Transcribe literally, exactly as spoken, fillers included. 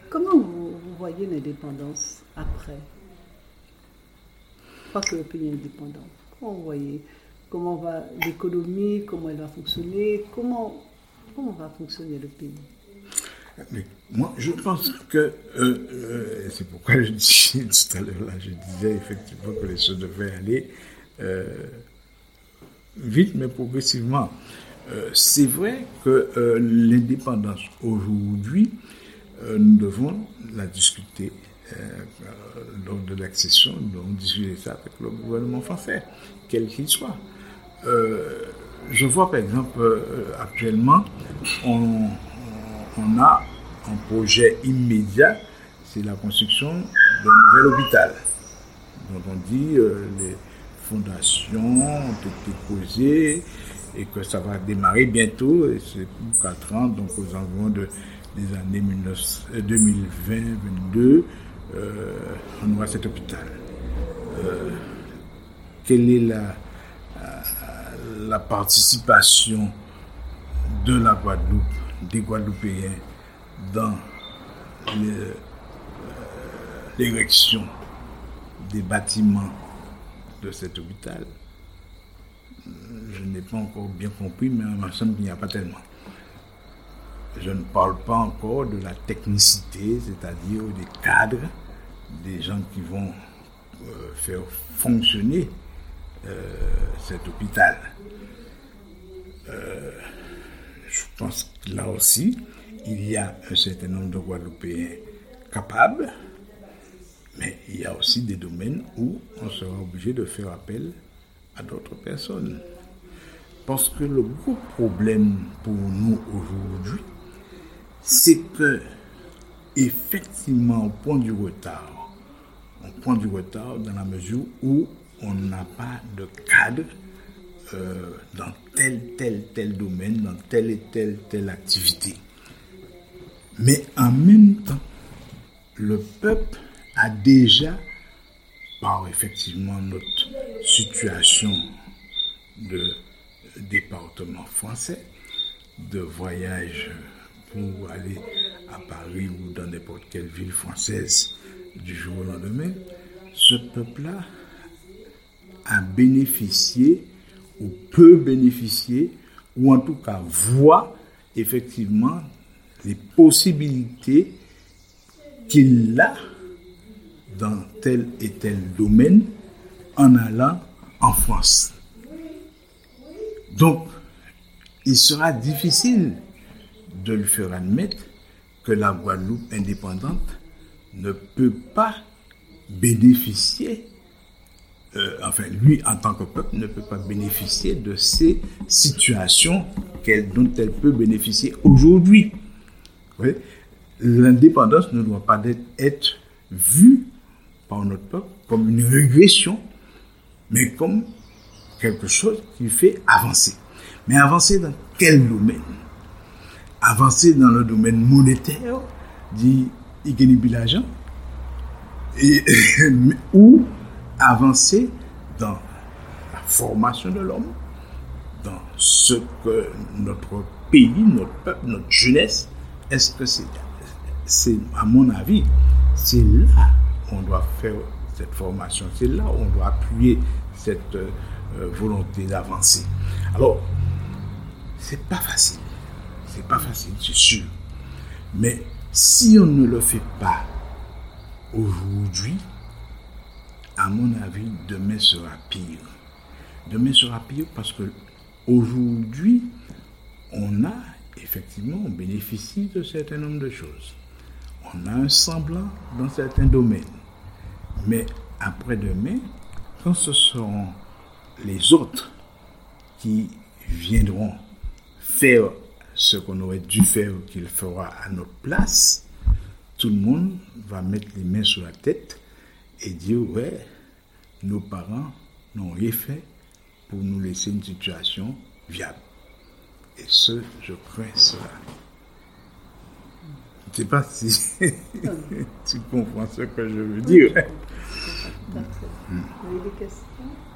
Comment vous, vous voyez l'indépendance après? Pas que le pays est indépendant. Comment vous voyez? Comment va l'économie? Comment elle va fonctionner? Comment, comment va fonctionner le pays? Mais moi, je pense que, euh, euh, c'est pourquoi je disais tout à l'heure, là, je disais effectivement que les choses devaient aller euh, vite, mais progressivement. Euh, c'est vrai que euh, l'indépendance aujourd'hui, euh, nous devons la discuter euh, lors de l'accession, nous devons discuter ça avec le gouvernement français, quel qu'il soit. Euh, je vois par exemple, euh, actuellement, on, on a un projet immédiat, c'est la construction d'un nouvel hôpital. Donc on dit euh, les fondations ont été posées et que ça va démarrer bientôt, et c'est pour quatre ans, donc aux environs de, des années deux mille vingt deux mille vingt-deux, euh, on aura cet hôpital. Euh, quelle est la, la participation de la Guadeloupe, des Guadeloupéens dans le, euh, l'érection des bâtiments de cet hôpital? Je n'ai pas encore bien compris, mais il me semble qu'il n'y a pas tellement. Je ne parle pas encore de la technicité, c'est-à-dire des cadres, des gens qui vont euh, faire fonctionner euh, cet hôpital. Euh, je pense que là aussi, il y a un certain nombre de Guadeloupéens capables, mais il y a aussi des domaines où on sera obligé de faire appel à d'autres personnes. Parce que le gros problème pour nous aujourd'hui, c'est que, effectivement, on prend du retard. On prend du retard dans la mesure où on n'a pas de cadre euh, dans tel, tel, tel domaine, dans telle et telle, telle activité. Mais en même temps, le peuple a déjà, par effectivement notre situation de département français, de voyage pour aller à Paris ou dans n'importe quelle ville française du jour au lendemain, ce peuple-là a bénéficié ou peut bénéficier, ou en tout cas voit effectivement les possibilités qu'il a dans tel et tel domaine en allant en France. Donc, il sera difficile de lui faire admettre que la Guadeloupe indépendante ne peut pas bénéficier, euh, enfin lui en tant que peuple ne peut pas bénéficier de ces situations qu'elle, dont elle peut bénéficier aujourd'hui. Oui. L'indépendance ne doit pas être, être vue par notre peuple comme une régression, mais comme quelque chose qui fait avancer. Mais avancer dans quel domaine? Avancer dans le domaine monétaire, dit Igeni Bilajan, et ou avancer dans la formation de l'homme, dans ce que notre pays, notre peuple, notre jeunesse, est-ce que c'est, c'est à mon avis, c'est là qu'on doit faire cette formation, c'est là où on doit appuyer cette euh, volonté d'avancer. Alors, c'est pas facile, c'est pas facile, c'est sûr. Mais si on ne le fait pas aujourd'hui, à mon avis, demain sera pire. Demain sera pire parce que aujourd'hui, on a effectivement, on bénéficie de certain nombre de choses. On a un semblant dans certains domaines. Mais après-demain, quand ce seront les autres qui viendront faire ce qu'on aurait dû faire, qu'il fera à notre place, tout le monde va mettre les mains sur la tête et dire « Ouais, nos parents n'ont rien fait pour nous laisser une situation viable. » Et ce, je crains cela. Je ne sais pas si tu comprends ce que je veux dire. Vous avez des questions?